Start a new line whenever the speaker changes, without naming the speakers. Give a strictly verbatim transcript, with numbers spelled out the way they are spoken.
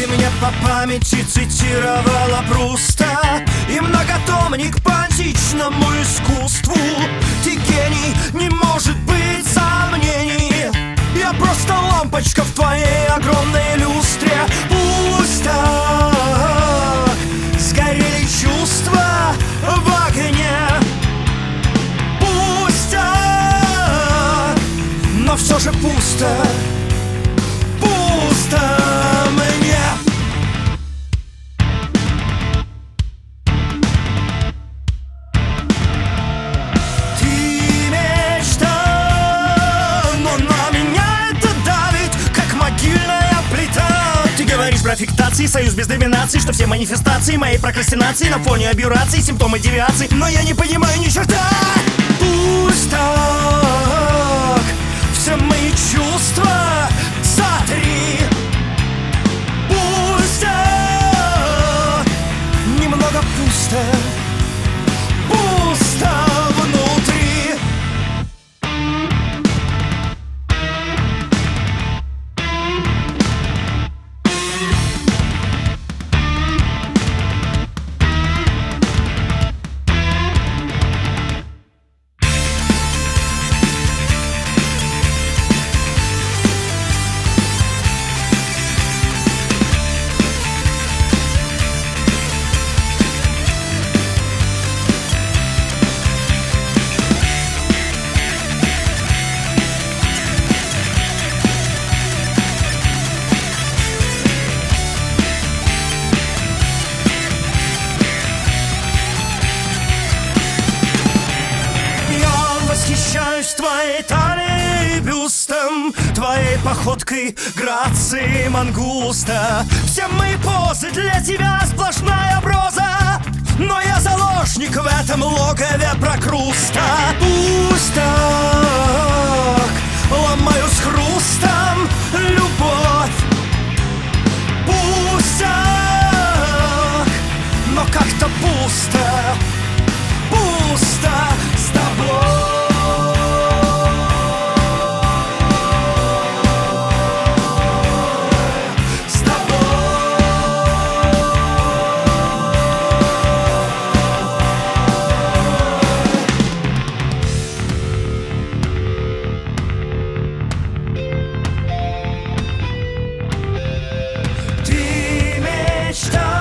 Ты мне по памяти цитировала Пруста и многотомник по античному искусству. Ты гений, не может быть сомнений. Я просто лампочка в твоей огромной люстре. Пусть так сгорели чувства в огне, пусть так, но все же пусто, пусто мне. Ты мечта, но на меня это давит, как могильная плита. Ты говоришь про фиктации, союз без доминации, что все манифестации моей прокрастинации на фоне абюраций, симптомы девиаций. Но я не понимаю ни черта. Пусть так все мои чувства сотри. Пусть так немного пусто, пусто внутри. Восхищаюсь твоей талией, бюстом, твоей походкой, грацией мангуста. Все мои позы для тебя сплошная проза, но я заложник в этом логове Прокруста. Пусть так ломаю с хрустом любовь, пусть так, но как-то пусто, пусто с тобой. Ты мечта,